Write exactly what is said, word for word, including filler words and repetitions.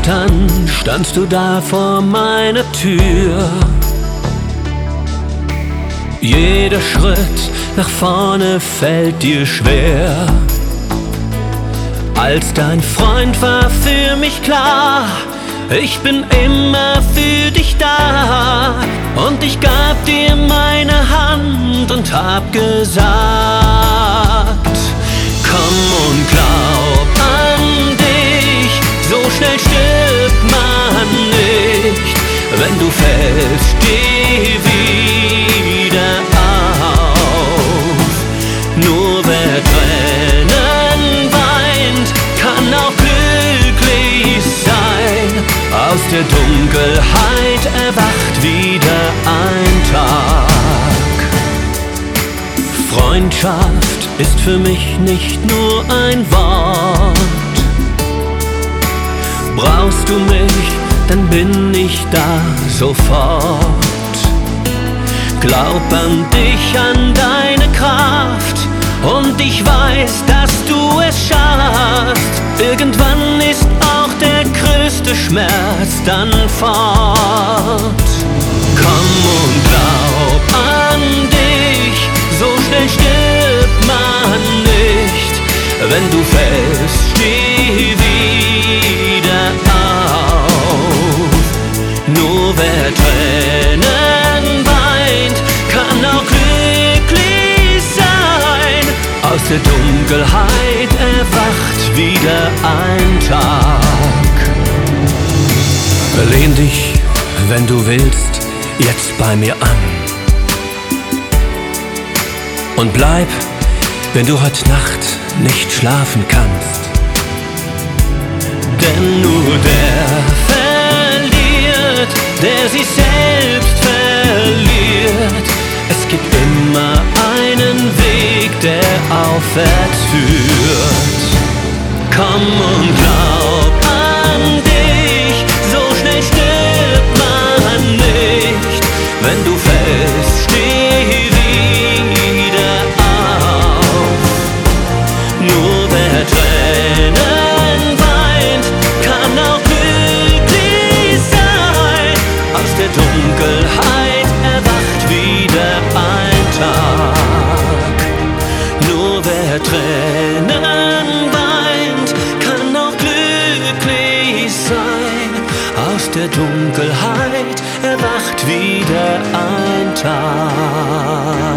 Gestern standst du da vor meiner Tür. Jeder Schritt nach vorne fällt dir schwer. Als dein Freund war für mich klar, ich bin immer für dich da. Und ich gab dir meine Hand und hab gesagt: Komm und glaub an dich, so schnell stirbt man nicht. Wenn du fällst, steh wieder auf. Nur wer Tränen weint, kann auch glücklich sein. Aus der Dunkelheit erwacht wieder ein Tag. Freundschaft ist für mich nicht nur ein Wort. Brauchst du mich, dann bin ich da sofort. Glaub an dich, an deine Kraft, und ich weiß, dass du es schaffst. Irgendwann ist auch der größte Schmerz dann fort. Komm und glaub an dich, so schnell stirbt man nicht. Wenn du fällst, steh wieder auf. Nur wer Tränen weint, kann auch glücklich sein. Aus der Dunkelheit erwacht wieder ein Tag. Lehn dich, wenn du willst, jetzt bei mir an. Und bleib, wenn du heute Nacht nicht schlafen kannst. Denn nur der verliert, der sich selbst verliert. Es gibt immer einen Weg, der aufwärts führt. Komm und glaub an dich, so schnell stirbt man nicht. Wenn du fällst, steh wieder auf. Nur wer Tränen weint, kann auch glücklich sein. Aus der Dunkelheit erwacht wieder ein Tag. Nur wer Tränen weint, kann auch glücklich sein. Aus der Dunkelheit erwacht wieder ein Tag.